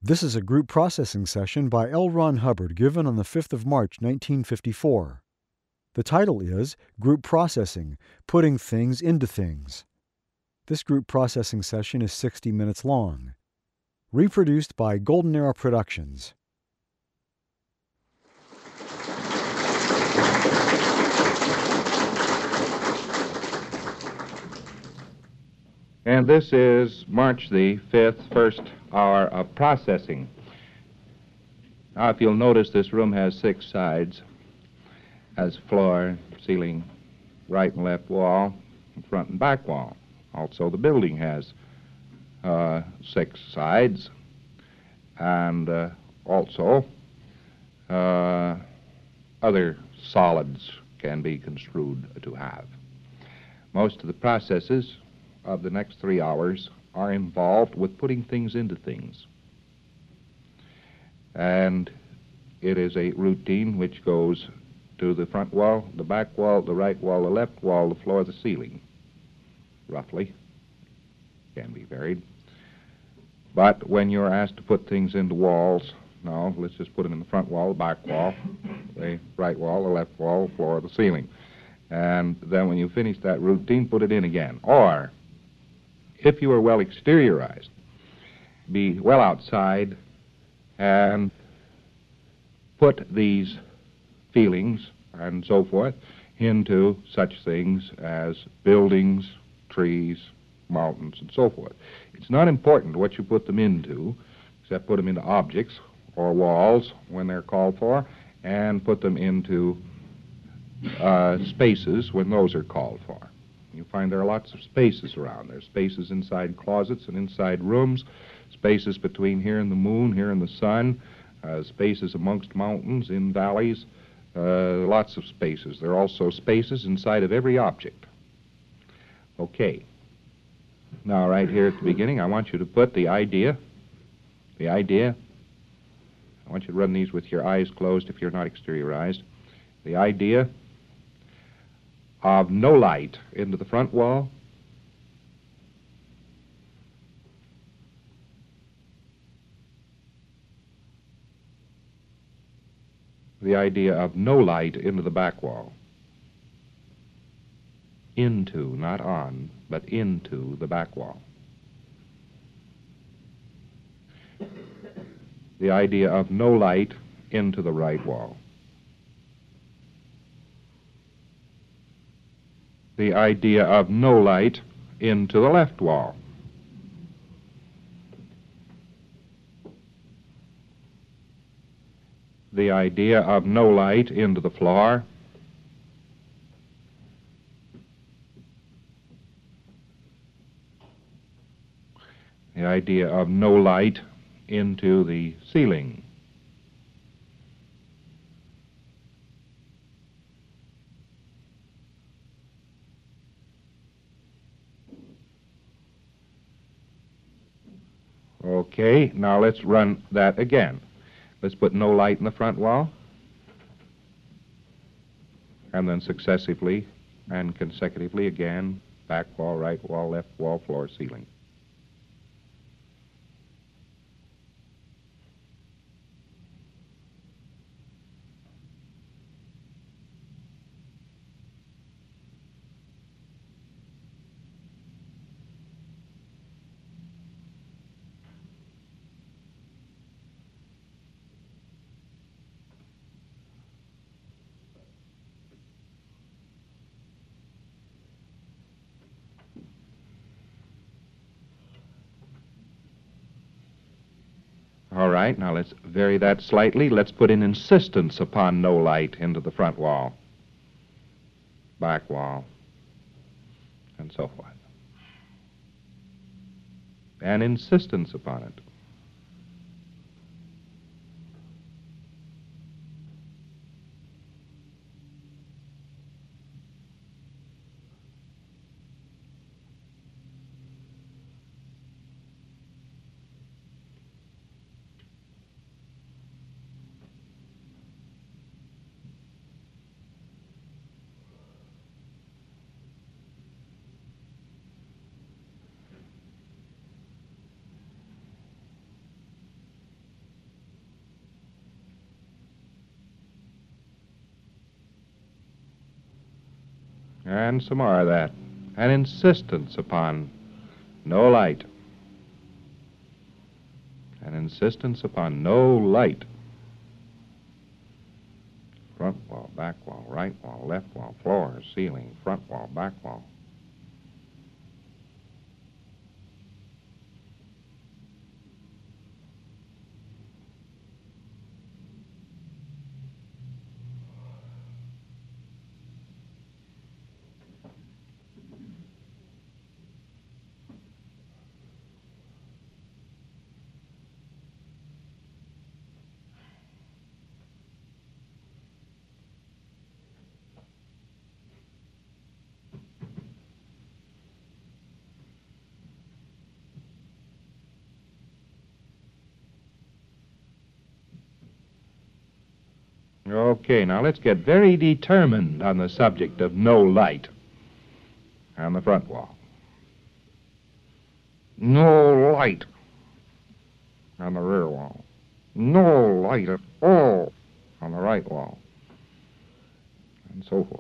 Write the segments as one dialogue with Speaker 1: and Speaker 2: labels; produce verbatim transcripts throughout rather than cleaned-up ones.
Speaker 1: This is a group processing session by L. Ron Hubbard given on the fifth of March, nineteen fifty-four. The title is Group Processing, Putting Things into Things. This group processing session is sixty minutes long. Reproduced by Golden Arrow Productions.
Speaker 2: And this is March the fifth, first hour of processing. Now, if you'll notice, this room has six sides. Has floor, ceiling, right and left wall, front and back wall. Also, the building has uh, six sides. And uh, also, uh, other solids can be construed to have. Most of the processes of the next three hours are involved with putting things into things. And it is a routine which goes to the front wall, the back wall, the right wall, the left wall, the floor, the ceiling, roughly. Can be varied. But when you're asked to put things into walls, no, let's just put them in the front wall, the back wall, the right wall, the left wall, the floor, the ceiling. And then when you finish that routine, put it in again. Or, if you are well exteriorized, be well outside and put these feelings and so forth into such things as buildings, trees, mountains, and so forth. It's not important what you put them into, except put them into objects or walls when they're called for, and put them into uh, spaces when those are called for. You find there are lots of spaces around. There's spaces inside closets and inside rooms, spaces between here and the moon, here and the sun, uh, spaces amongst mountains, in valleys, uh, lots of spaces. There are also spaces inside of every object. Okay. Now, right here at the beginning, I want you to put the idea, the idea, I want you to run these with your eyes closed if you're not exteriorized, the idea of no light into the front wall, the idea of no light into the back wall, into, not on, but into the back wall. The idea of no light into the right wall. The idea of no light into the left wall. The idea of no light into the floor. The idea of no light into the ceiling. Okay, now let's run that again. Let's put no light in the front wall, and then successively and consecutively again, back wall, right wall, left wall, floor, ceiling. All right, now let's vary that slightly. Let's put an insistence upon no light into the front wall, back wall, and so forth. An insistence upon it. And some more of that. An insistence upon no light. An insistence upon no light. Front wall, back wall, right wall, left wall, floor, ceiling, front wall, back wall. Okay, now let's get very determined on the subject of no light on the front wall. No light on the rear wall. No light at all on the right wall. And so forth.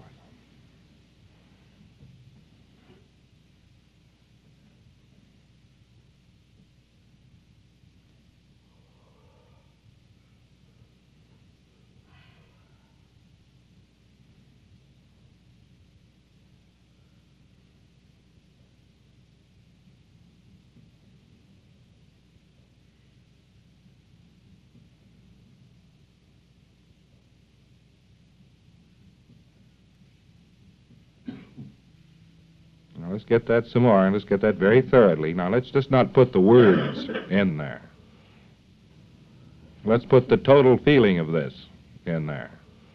Speaker 2: Now let's get that some more, and let's get that very thoroughly. Now let's just not put the words in there. Let's put the total feeling of this in there.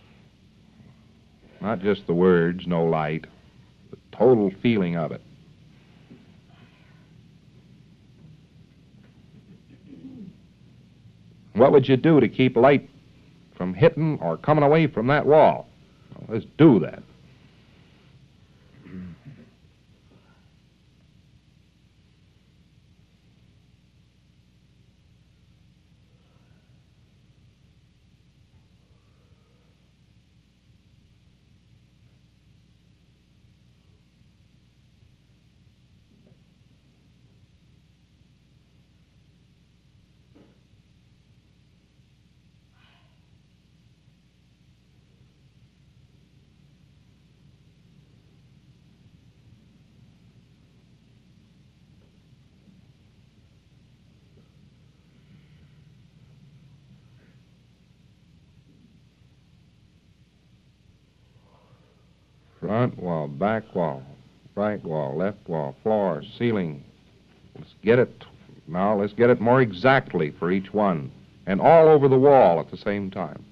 Speaker 2: Not just the words, no light, the total feeling of it. What would you do to keep light from hitting or coming away from that wall? Well, let's do that. Front wall, back wall, right wall, left wall, floor, ceiling. Let's get it. Now let's get it more exactly for each one, and all over the wall at the same time.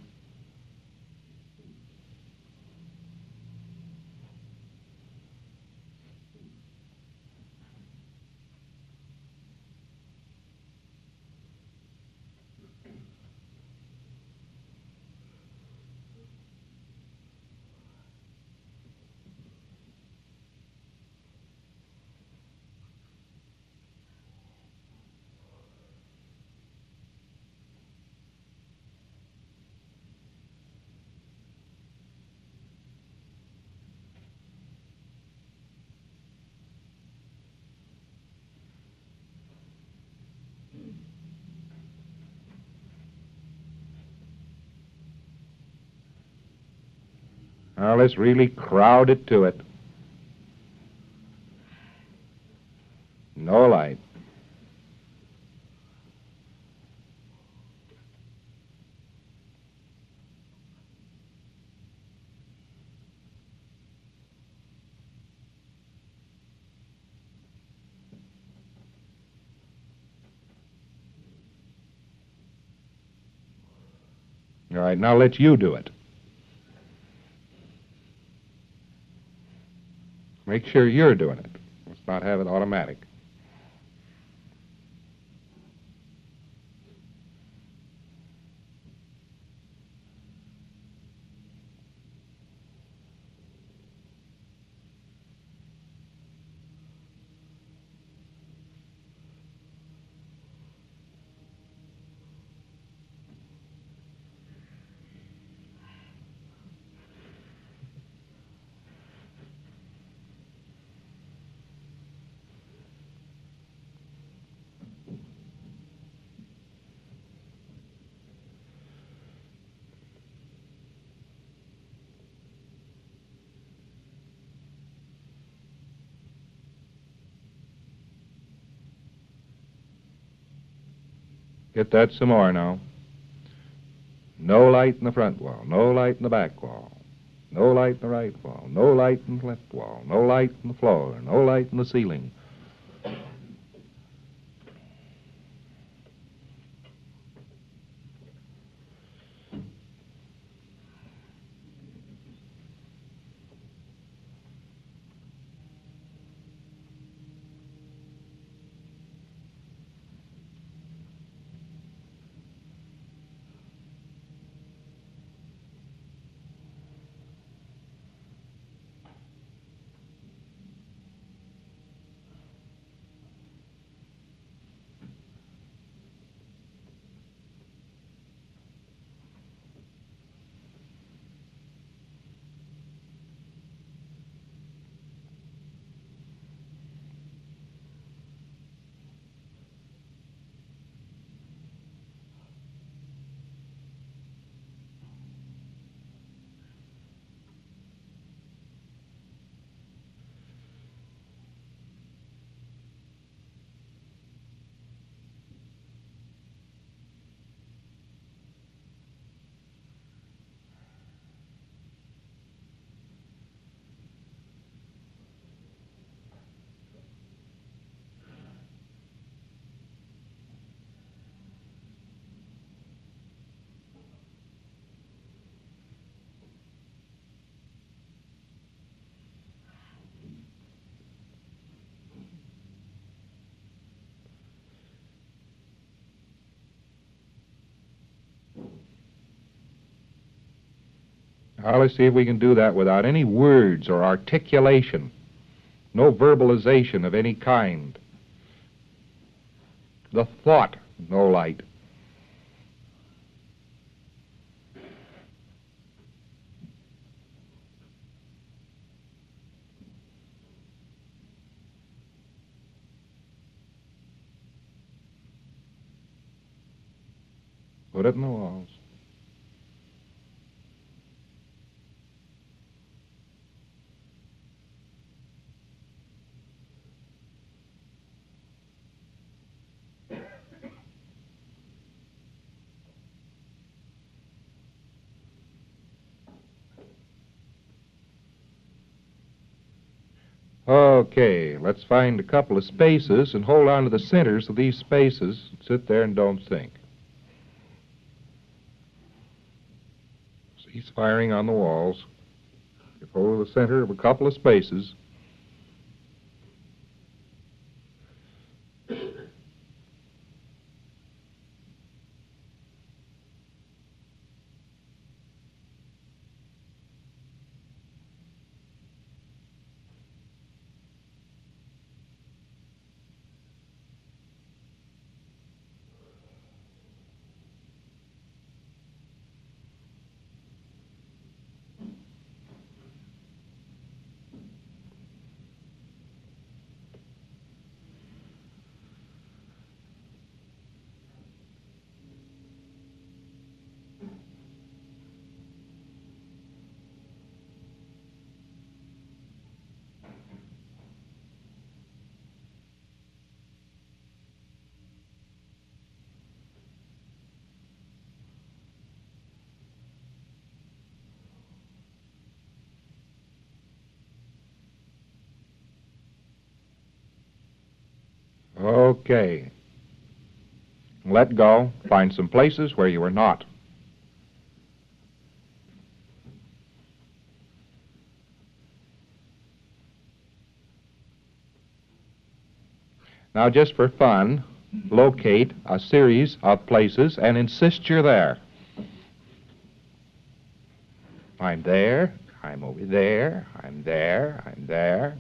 Speaker 2: Now let's really crowd it to it. No light. All right, now let you do it. Make sure you're doing it. Let's not have it automatic. Get that some more now. No light in the front wall, no light in the back wall, no light in the right wall, no light in the left wall, no light in the floor, no light in the ceiling. Now let's see if we can do that without any words or articulation. No verbalization of any kind. The thought, no light. Put it in the walls. Okay, let's find a couple of spaces and hold on to the centers of these spaces. Sit there and don't think. Cease firing on the walls. Get hold of the center of a couple of spaces. Okay. Let go. Find some places where you are not. Now, just for fun, locate a series of places and insist you're there. I'm there. I'm over there. I'm there. I'm there.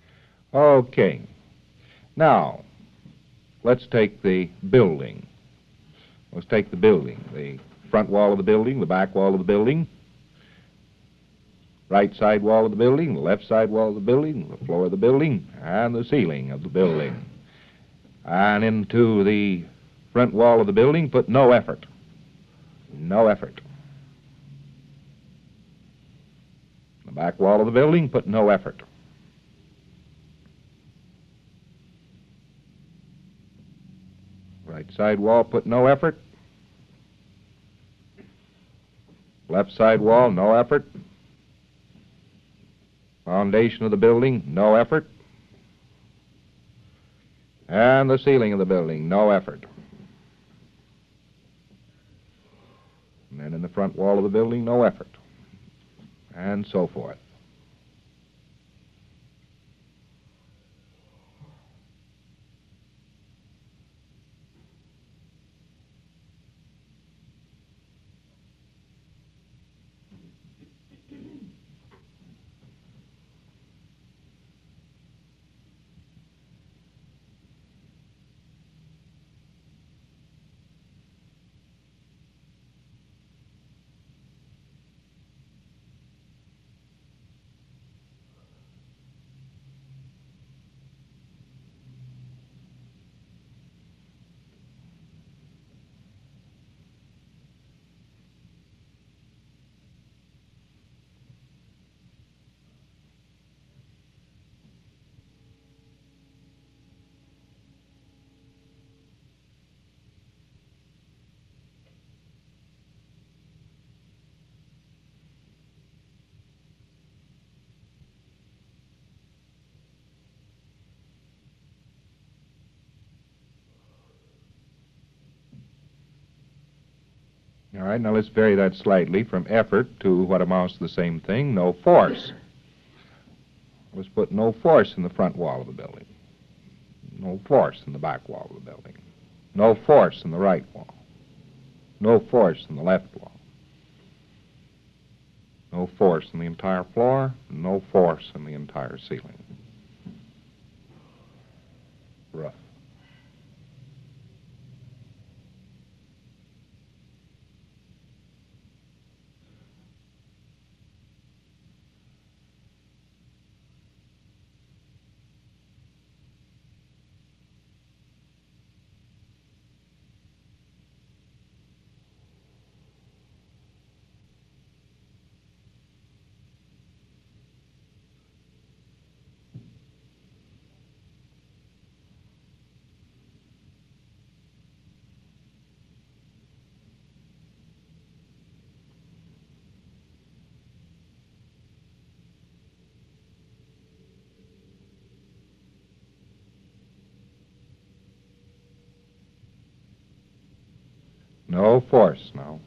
Speaker 2: Okay. Now, let's take the building. Let's take the building, the front wall of the building, the back wall of the building, right side wall of the building, the left side wall of the building, the floor of the building, and the ceiling of the building. And into the front wall of the building, put no effort. No effort. The back wall of the building, put no effort. Right side wall, put no effort. Left side wall, no effort. Foundation of the building, no effort. And the ceiling of the building, no effort. And then in the front wall of the building, no effort. And so forth. All right, now let's vary that slightly from effort to what amounts to the same thing, no force. Let's put no force in the front wall of the building. No force in the back wall of the building. No force in the right wall. No force in the left wall. No force in the entire floor. No force in the entire ceiling. Rough. No force now.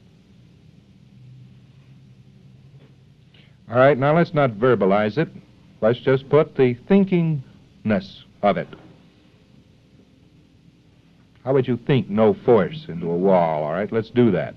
Speaker 2: All right, now let's not verbalize it. Let's just put the thinkingness of it. How would you think no force into a wall? All right, let's do that.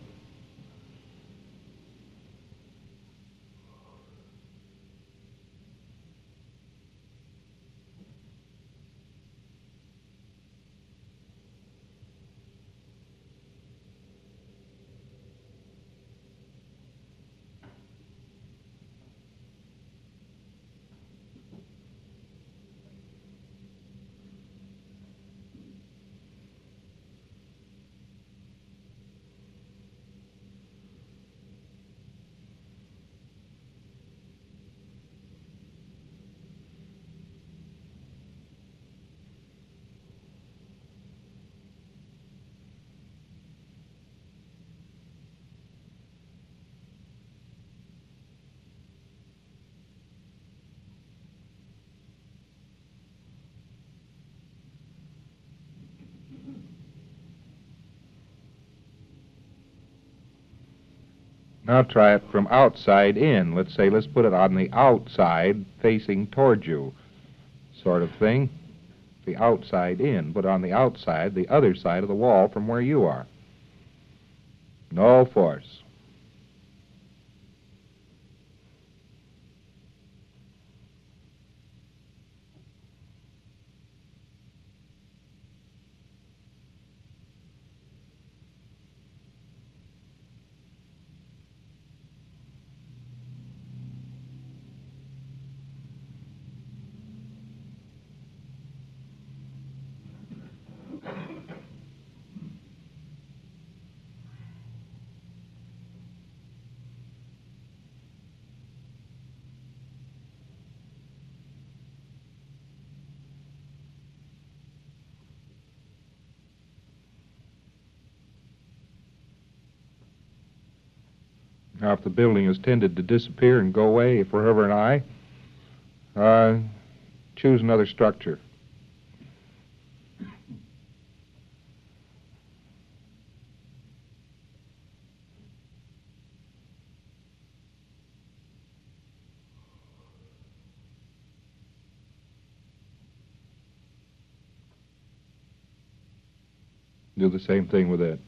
Speaker 2: Now try it from outside in. Let's say, let's put it on the outside facing towards you, sort of thing. The outside in, but on the outside, the other side of the wall from where you are. No force. Now, if the building has tended to disappear and go away forever and I, uh, choose another structure. Do the same thing with it.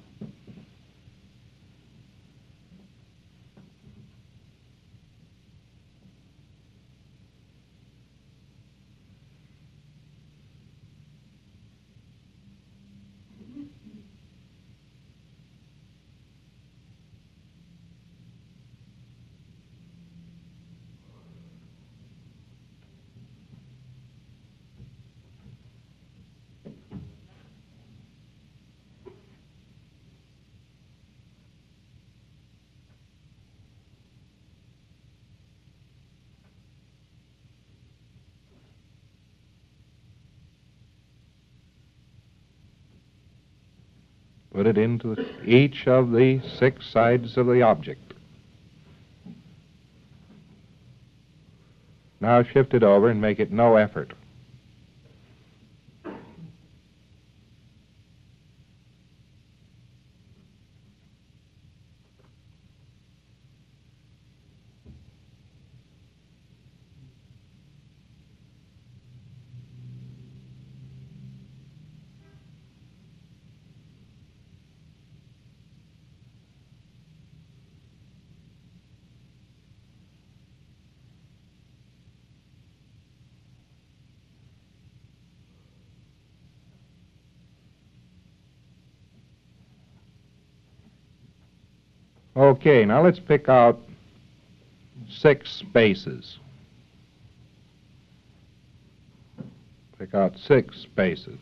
Speaker 2: Put it into each of the six sides of the object. Now shift it over and make it no effort. Okay, now let's pick out six spaces. Pick out six spaces.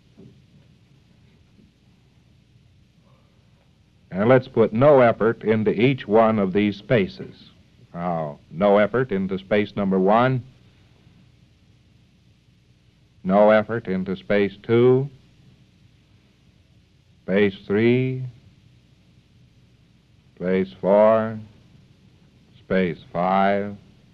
Speaker 2: And let's put no effort into each one of these spaces. Now, no effort into space number one. No effort into space two. Space three. Space four. Space five.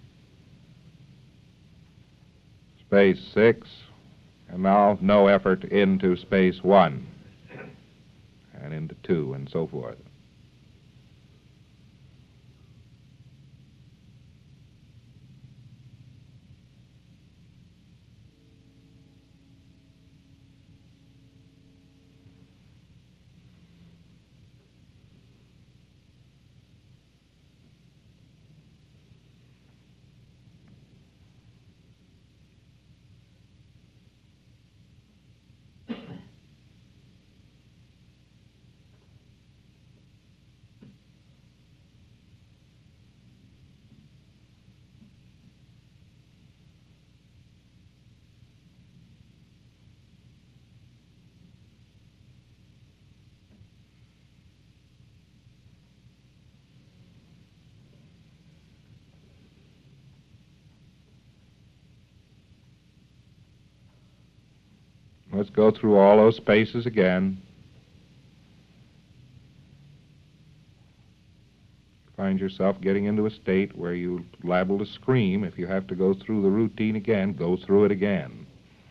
Speaker 2: Space six. And now no effort into space one. And into two, and so forth. Let's go through all those spaces again. Find yourself getting into a state where you're liable to scream. If you have to go through the routine again, go through it again.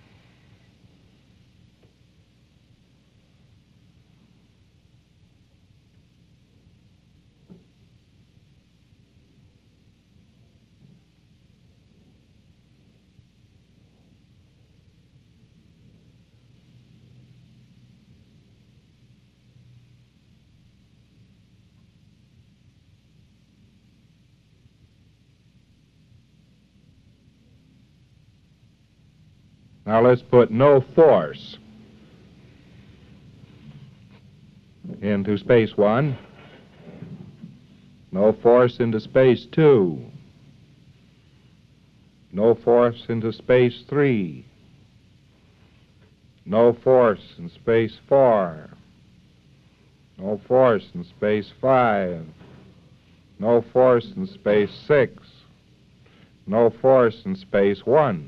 Speaker 2: Now let's put no force into space one, no force into space two, no force into space three, no force in space four, no force in space five, no force in space six, no force in space one.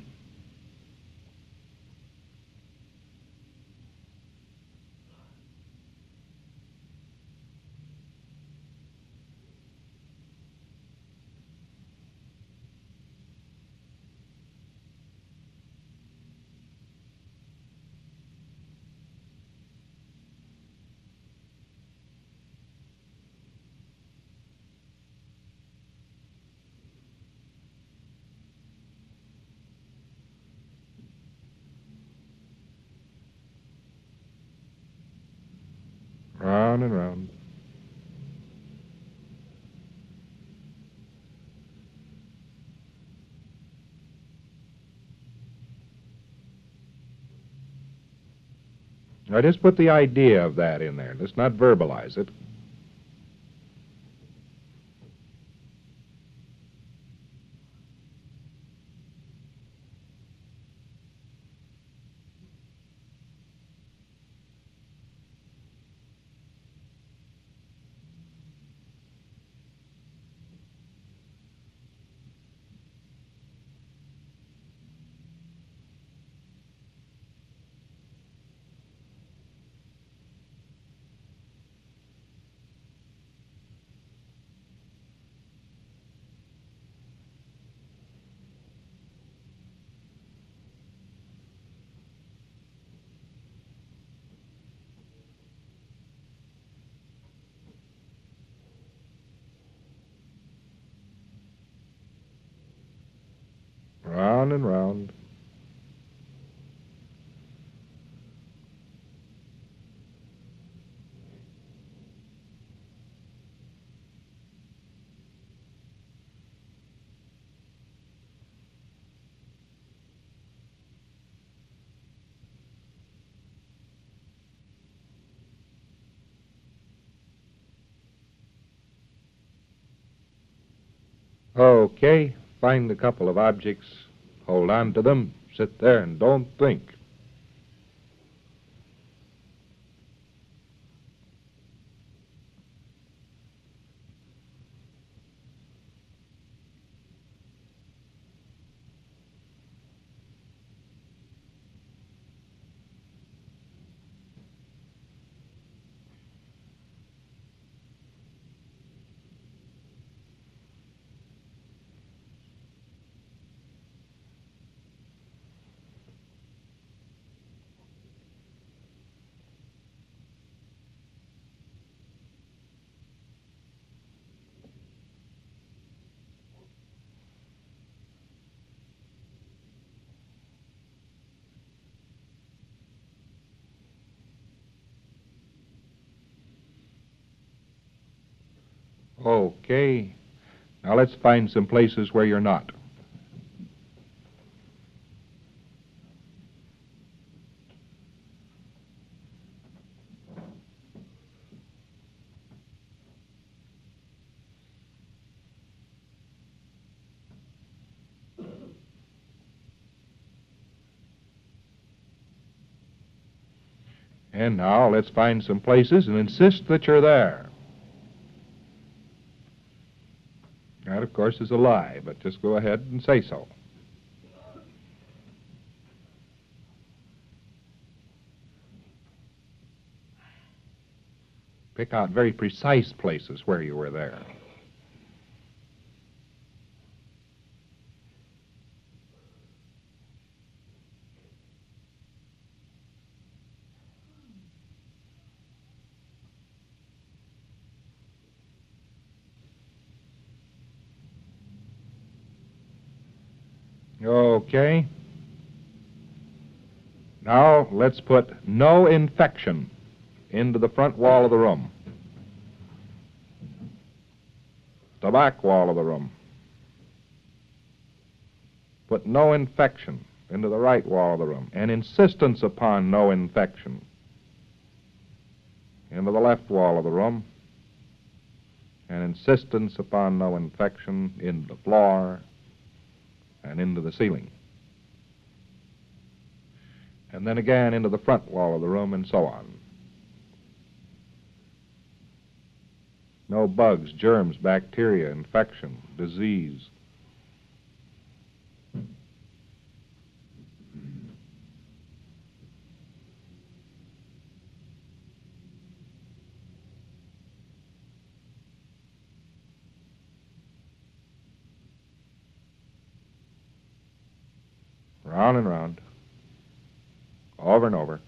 Speaker 2: Round and round. Now just put the idea of that in there. Let's not verbalize it. Round and round. Okay, find a couple of objects, hold on to them, sit there and don't think. Okay, now let's find some places where you're not. And now let's find some places and insist that you're there. That, of course, is a lie, but just go ahead and say so. Pick out very precise places where you were there. Okay. Now let's put no infection into the front wall of the room, the back wall of the room. Put no infection into the right wall of the room, and insistence upon no infection into the left wall of the room, and insistence upon no infection into the floor and into the ceiling. And then again into the front wall of the room, and so on. No bugs, germs, bacteria, infection, disease. Round and round. Over and over.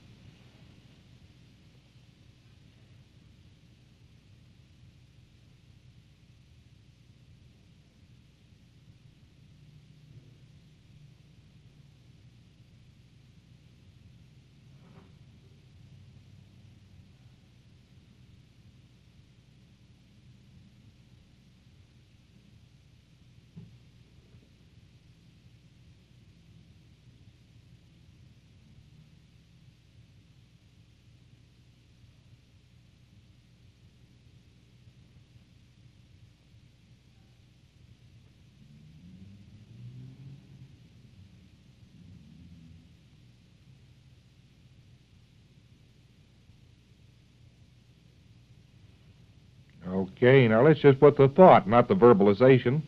Speaker 2: Okay, now let's just put the thought, not the verbalization.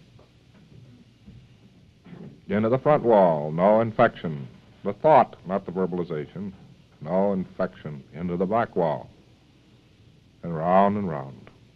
Speaker 2: Into the front wall, no infection. The thought, not the verbalization. No infection. Into the back wall. And round and round.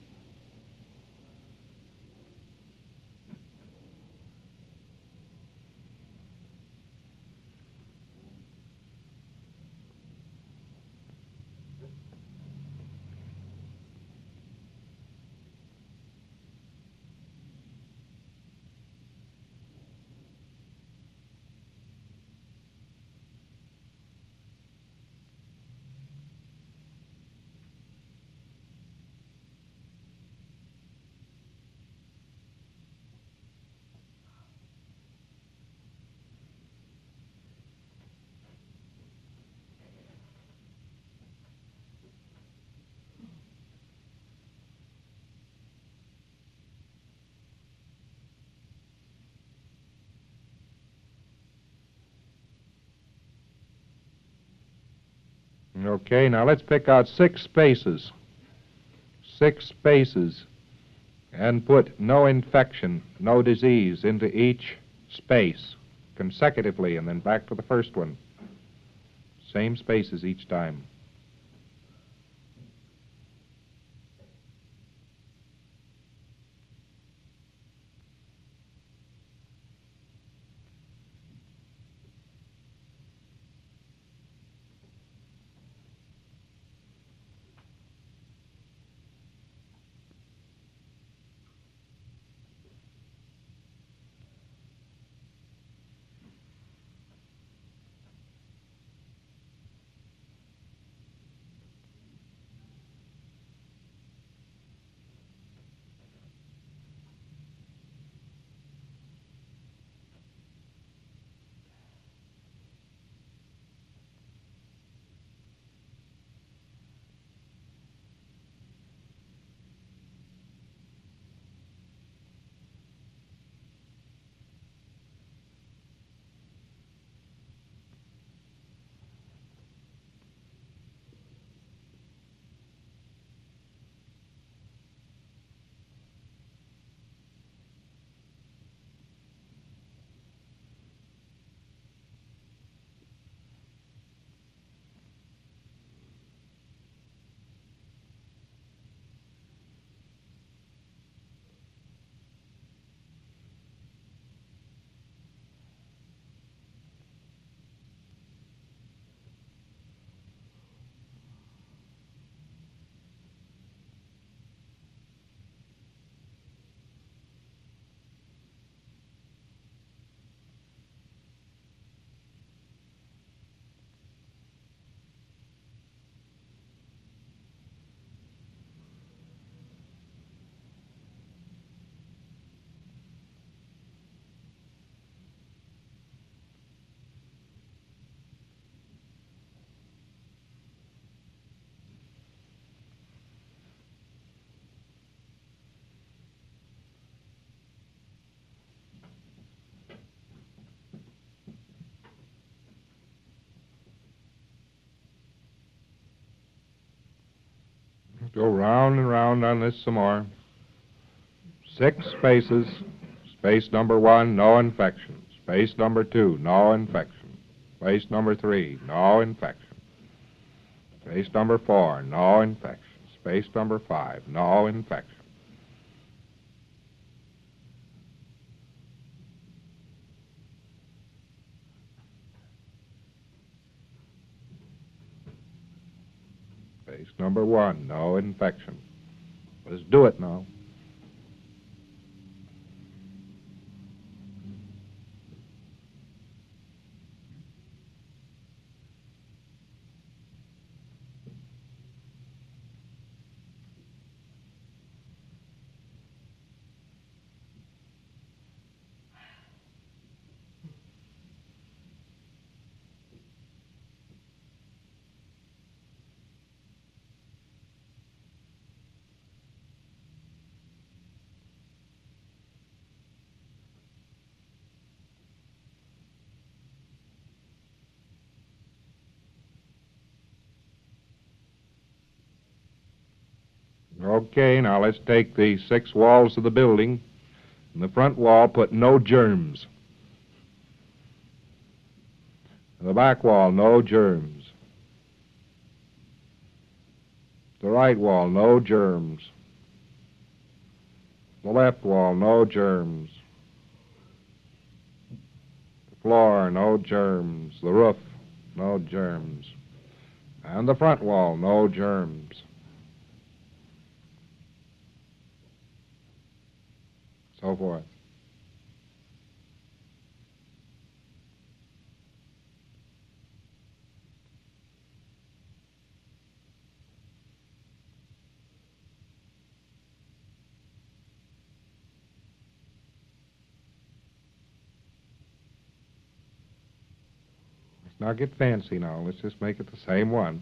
Speaker 2: Okay, now let's pick out six spaces. Six spaces. And put no infection, no disease into each space consecutively, and then back to the first one. Same spaces each time. Go round and round on this some more. Six spaces. Space number one, no infection. Space number two, no infection. Space number three, no infection. Space number four, no infection. Space number five, no infection. Space number one, no infection. Let's do it now. Okay, now let's take the six walls of the building. In the front wall, put no germs. In the back wall, no germs. The right wall, no germs. The left wall, no germs. The floor, no germs. The roof, no germs. And the front wall, no germs. So forth. Let's not get fancy now. Let's just make it the same one.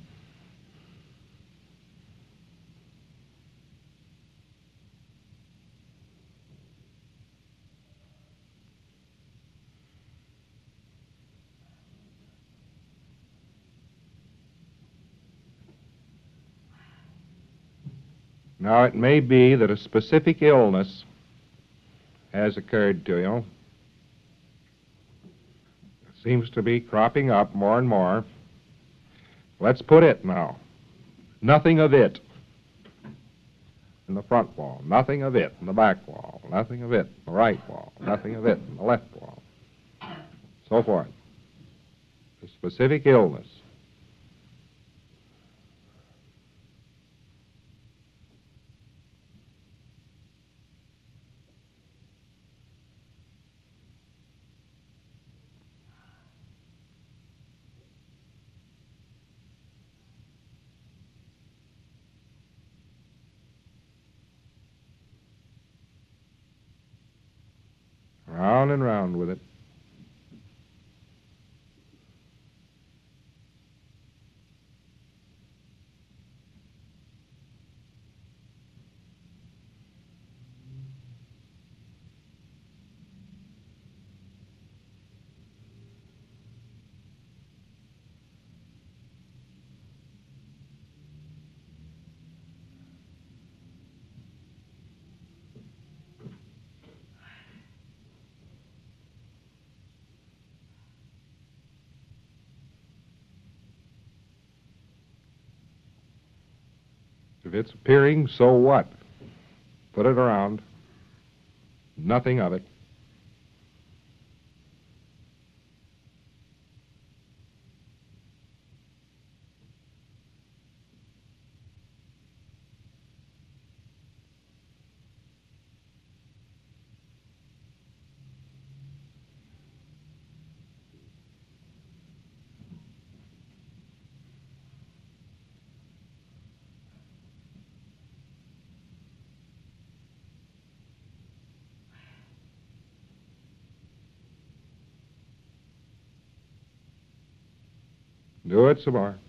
Speaker 2: Now, it may be that a specific illness has occurred to you. It seems to be cropping up more and more. Let's put it now. Nothing of it in the front wall. Nothing of it in the back wall. Nothing of it in the right wall. Nothing of it in the left wall. So forth. A specific illness. Round and round with it. If it's appearing, so what? Put it around. Nothing of it. Do it some more.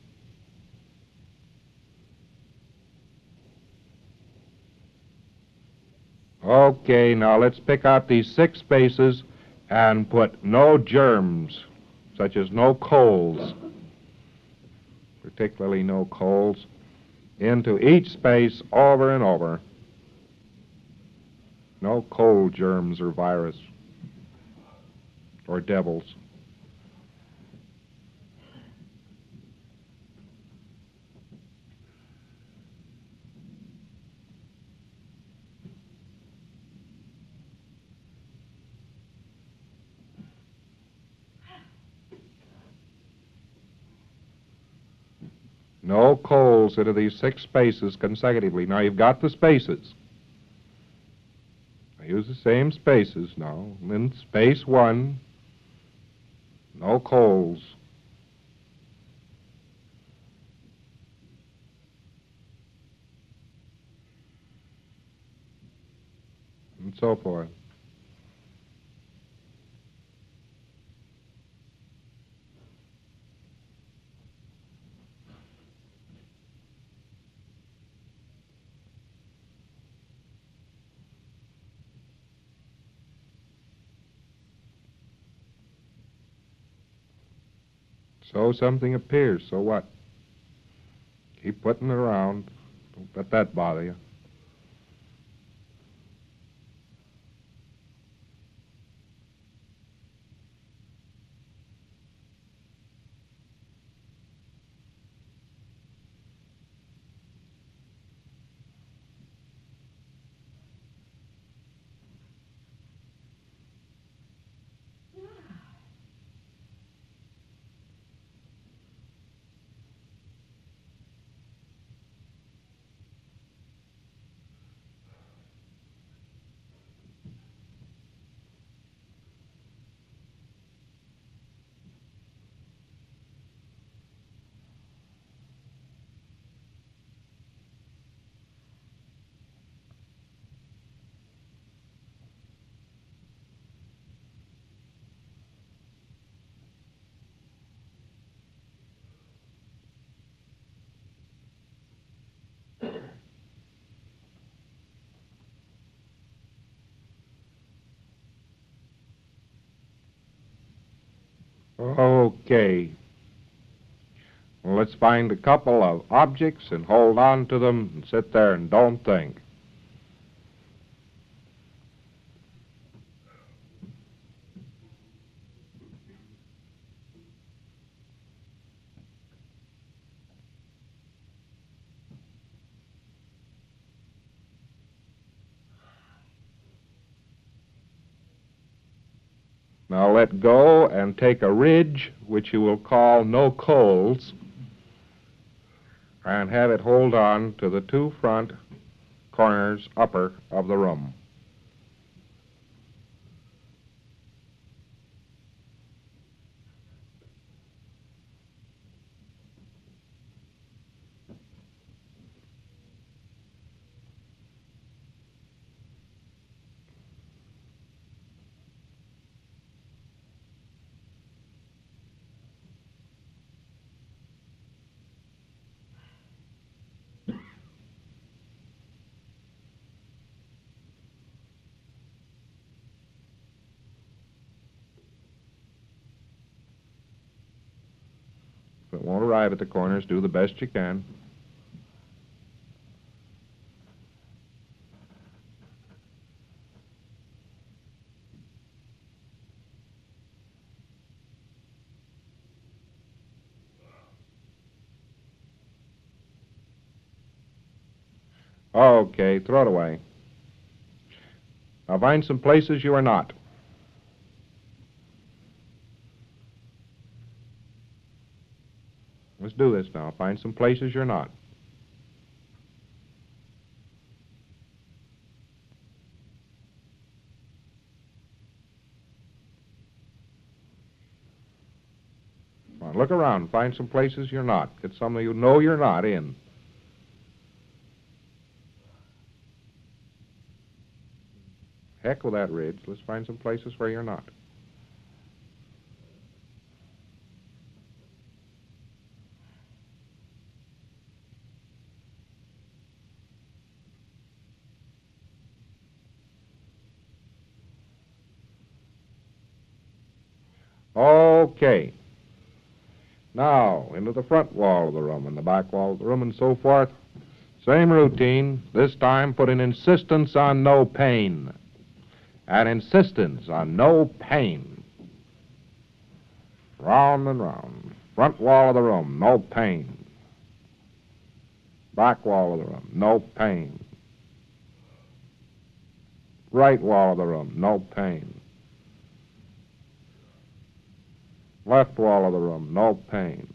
Speaker 2: Okay, now let's pick out these six spaces and put no germs, such as no colds, particularly no colds, into each space over and over. No cold germs or virus or devils. No colds into these six spaces consecutively. Now you've got the spaces. I use the same spaces now. In space one, no colds. And so forth. So something appears, so what? Keep putting it around, Don't let that bother you. Okay. Well, let's find a couple of objects and hold on to them and sit there and don't think. Now let go and take a ridge, which you will call no coals, and have it hold on to the two front corners upper of the room. If it won't arrive at the corners, do the best you can. Okay, throw it away. Now find some places you are not. Let's do this now. Find some places you're not. Come on, look around. Find some places you're not. Get some that you know you're not in. Heck with that ridge. Let's find some places where you're not. Okay. Now, into the front wall of the room and the back wall of the room and so forth. Same routine. This time put an insistence on no pain. An insistence on no pain. Round and round. Front wall of the room, no pain. Back wall of the room, no pain. Right wall of the room, no pain. Left wall of the room, no pain.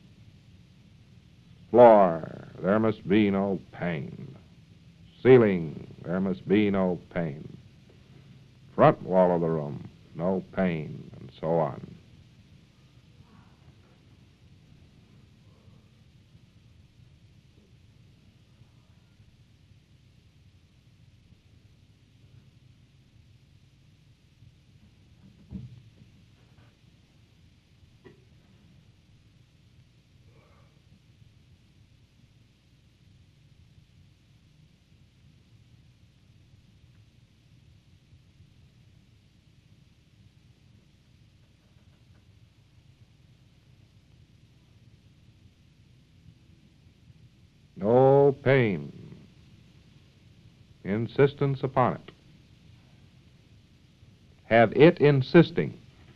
Speaker 2: Floor, there must be no pain. Ceiling, there must be no pain. Front wall of the room, no pain, and so on. pain. Insistence upon it. Have it insisting.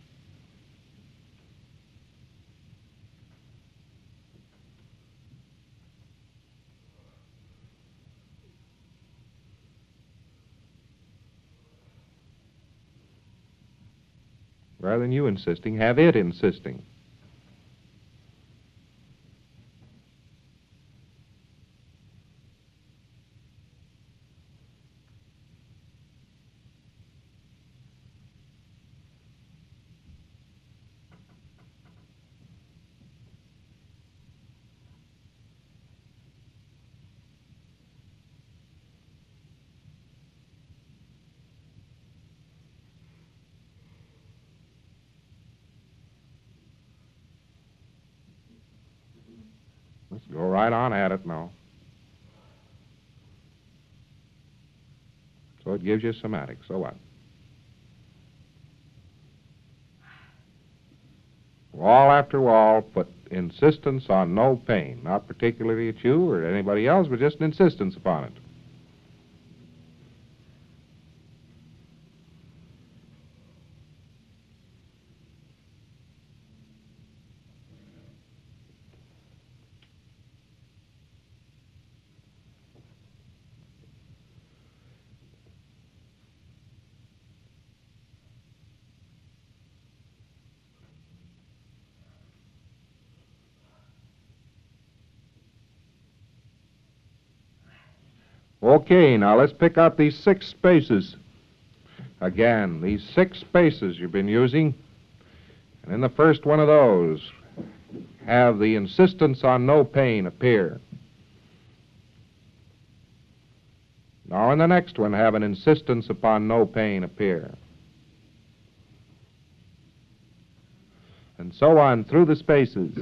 Speaker 2: Rather than you insisting, have it insisting. Let's go right on at it now. So it gives you somatic. So what? Wall after wall, put insistence on no pain. Not particularly at you or anybody else, but just an insistence upon it. Okay, now let's pick out these six spaces. Again, these six spaces you've been using. And in the first one of those, have the insistence on no pain appear. Now in the next one, have an insistence upon no pain appear. And so on through the spaces.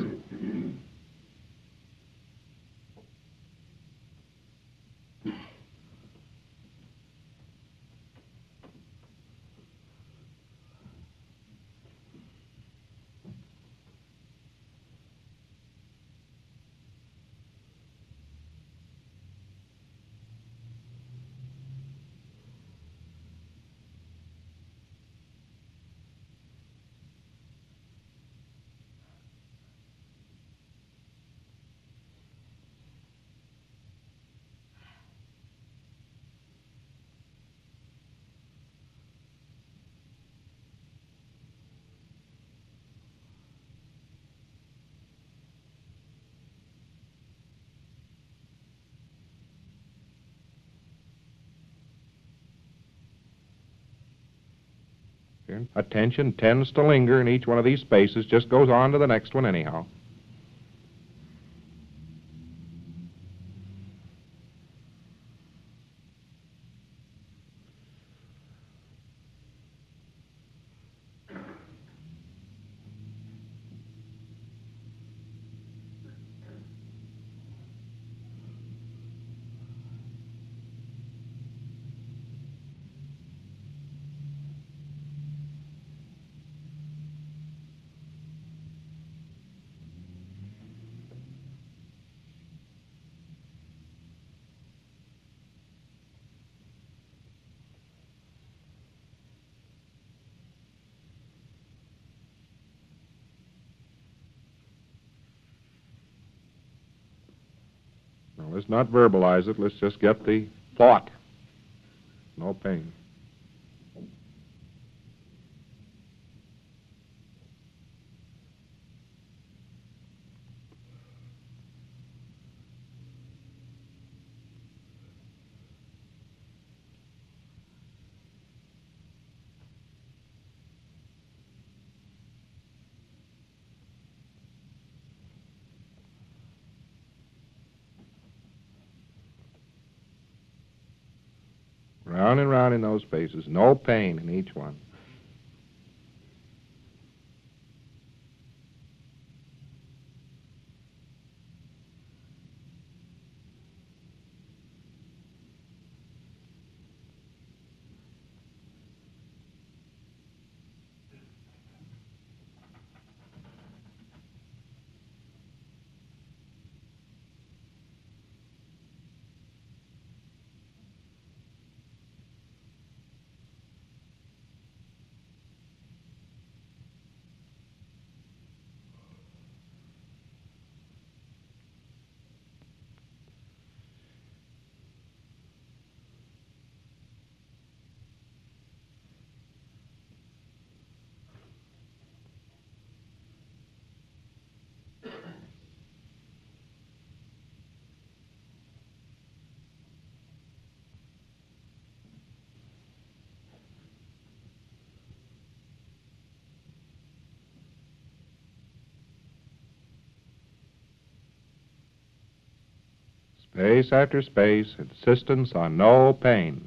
Speaker 2: Attention tends to linger in each one of these spaces, just goes on to the next one anyhow. Now, let's not verbalize it. Let's just get the thought. No pain. Round and round in those spaces. No pain in each one. Space after space, insistence on no pain.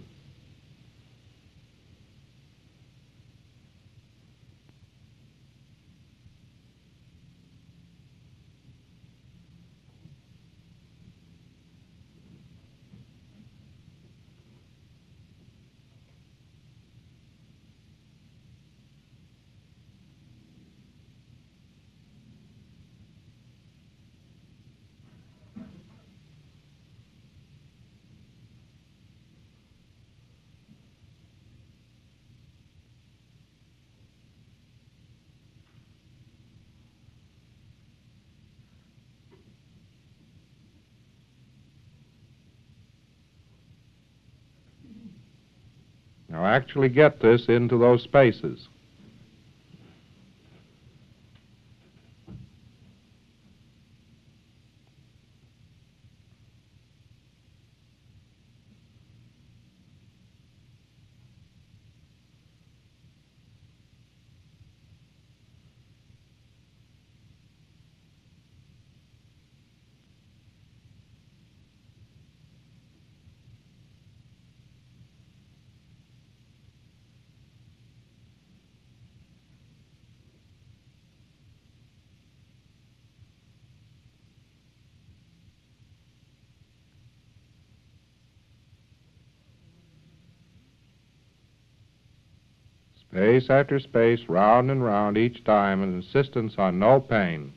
Speaker 2: Now actually get this into those spaces. Space after space, round and round each time, and insistence on no pain.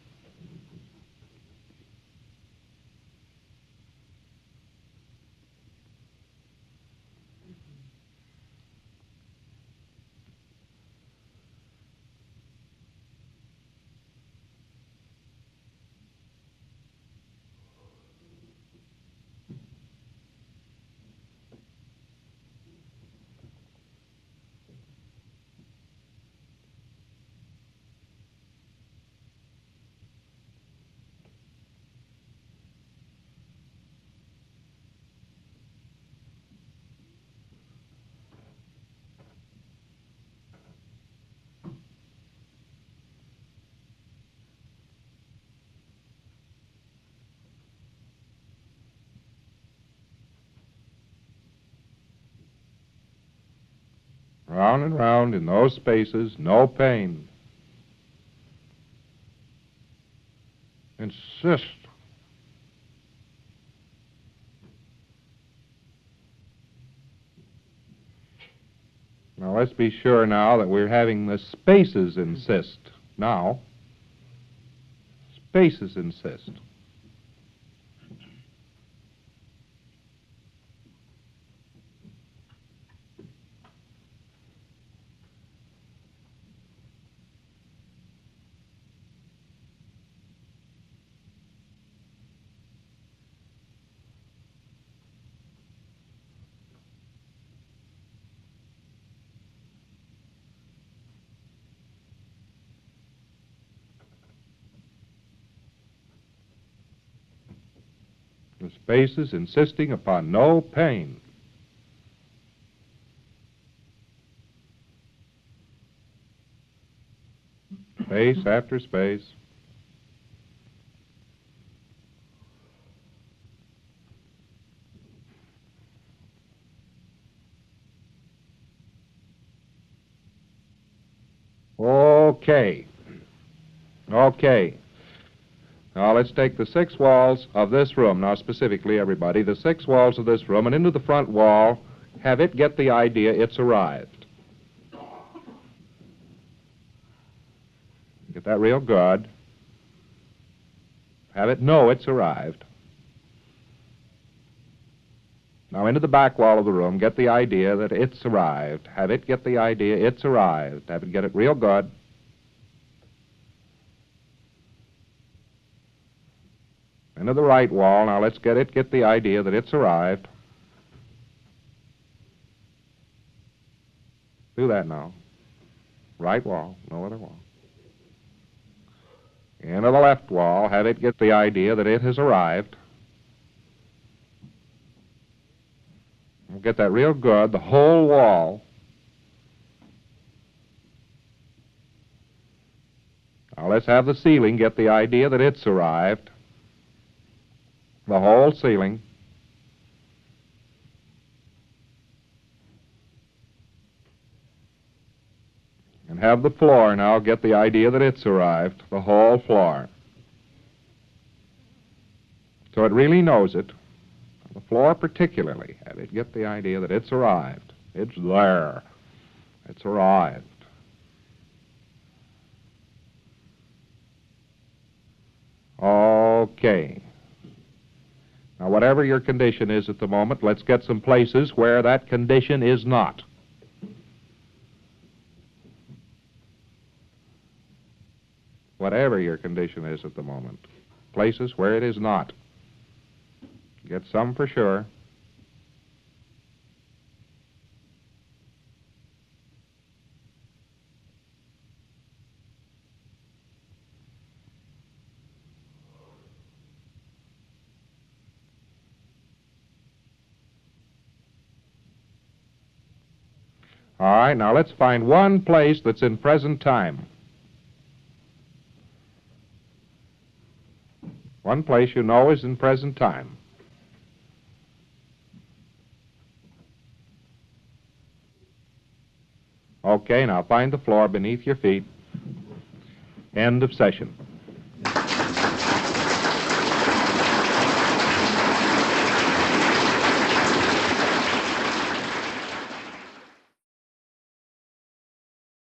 Speaker 2: Round and round in those spaces, no pain. Insist. Now let's be sure now that we're having the spaces insist. Now, spaces insist. The spaces insisting upon no pain. Space after space. Okay. Okay. Now let's take the six walls of this room, now specifically everybody, the six walls of this room, and into the front wall, have it get the idea it's arrived. Get that real good. Have it know it's arrived. Now into the back wall of the room, get the idea that it's arrived. Have it get the idea it's arrived. Have it get it real good. Into the right wall, now let's get it get the idea that it's arrived. Do that now. Right wall, no other wall. Into the left wall, have it get the idea that it has arrived. We'll get that real good, the whole wall. Now let's have the ceiling get the idea that it's arrived. the whole ceiling. And have the floor now get the idea that it's arrived, the whole floor. So it really knows it, the floor particularly. Have it get the idea that it's arrived. It's there. It's arrived. Okay. Now, whatever your condition is at the moment, let's get some places where that condition is not. Whatever your condition is at the moment, places where it is not. Get some for sure. All right, now let's find one place that's in present time. One place you know is in present time. Okay, now find the floor beneath your feet. End of session.